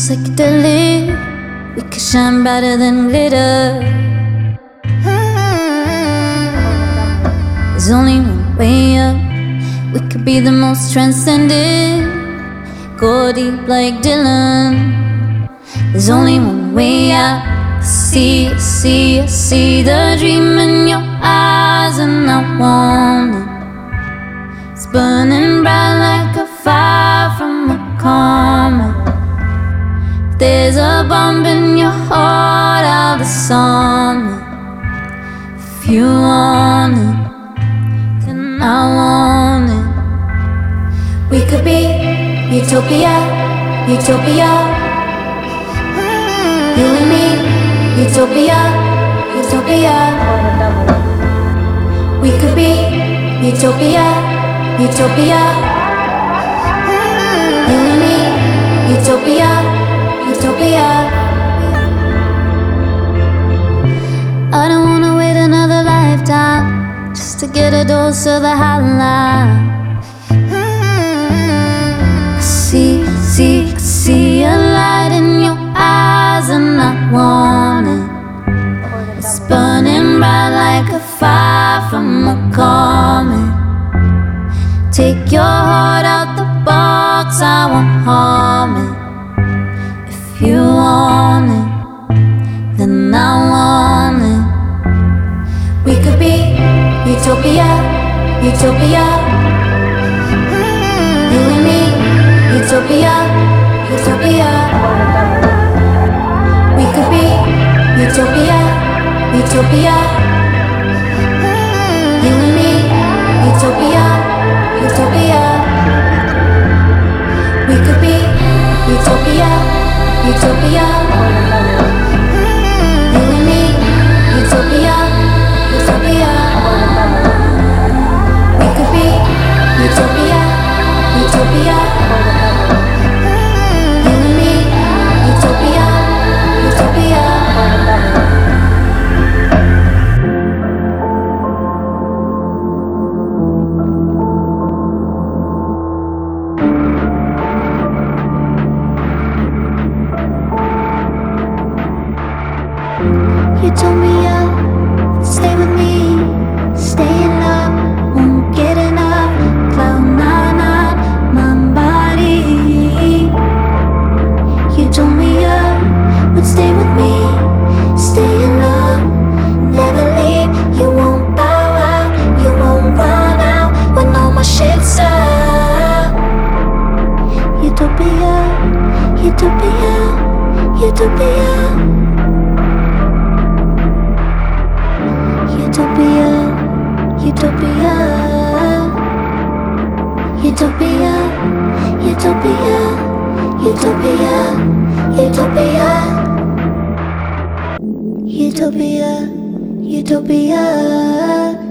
psychedelic. We could shine brighter than glitter. There's only one way up. We could be the most transcendent. Go deep like Dylan. There's only one way out. I see the dream in your eyes, and I want it. It's burning bright like a fire from a comet. If there's a bomb in your heart, I'll disarm it. If you want it, then I want it. We could be utopia, utopia. You and me, utopia, utopia. We could be utopia, utopia. You and me, utopia, utopia. I don't wanna wait another lifetime just to get a dose of the high life. See a light in your eyes, and I want it. It's burning bright like a fire from a comet. Take your heart out the box, I won't harm it. If you want it, then I want it. We could be utopia, utopia. You and me, utopia, utopia. We could be utopia, utopia. You and me, utopia, utopia. We could be utopia, utopia. You and me, utopia, utopia. We could be utopia, utopia. You and me, utopia, utopia. You told me stay with me, stay in love, won't get enough. Cloud nine on my body. You told me would stay with me, stay in love, never leave. You won't bow out, you won't run out when all my shit's up. Utopia, utopia, utopia. Utopia, utopia, utopia, utopia, utopia, utopia, utopia, utopia.